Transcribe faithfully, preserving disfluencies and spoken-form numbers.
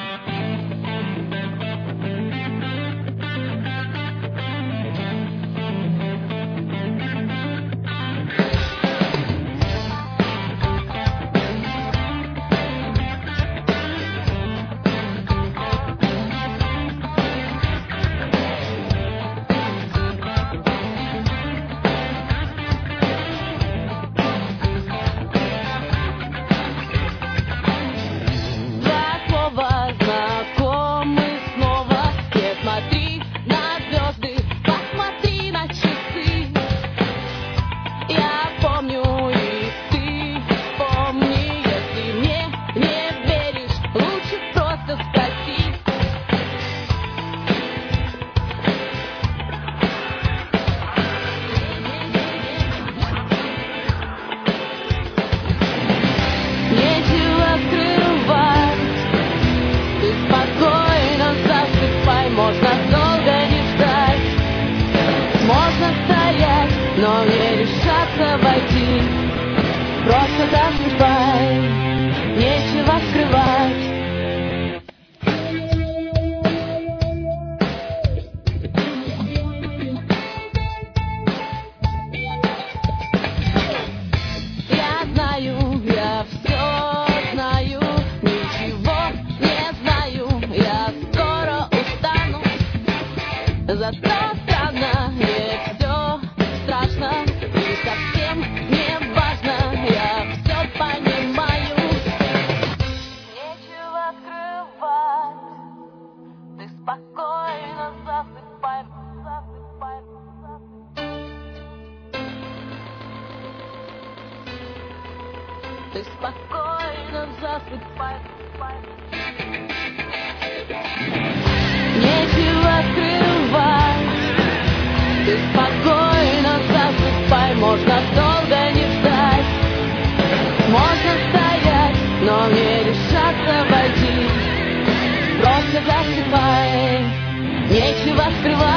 Но не решаться войти. Просто засыпай, нечего скрывать. Я знаю, я все знаю, ничего не знаю, я скоро устану. Зато странно, ведь все страшно и совсем не важно, я все понимаю. Нечего скрывать, ты спокойно засыпай, засыпай, засыпай. Ты спокойно засыпай, засыпай. Нечего скрывать, ты спокойно засыпай, можно долго не ждать. Можно стоять, но не решаться войти. Просто засыпай, нечего скрывать.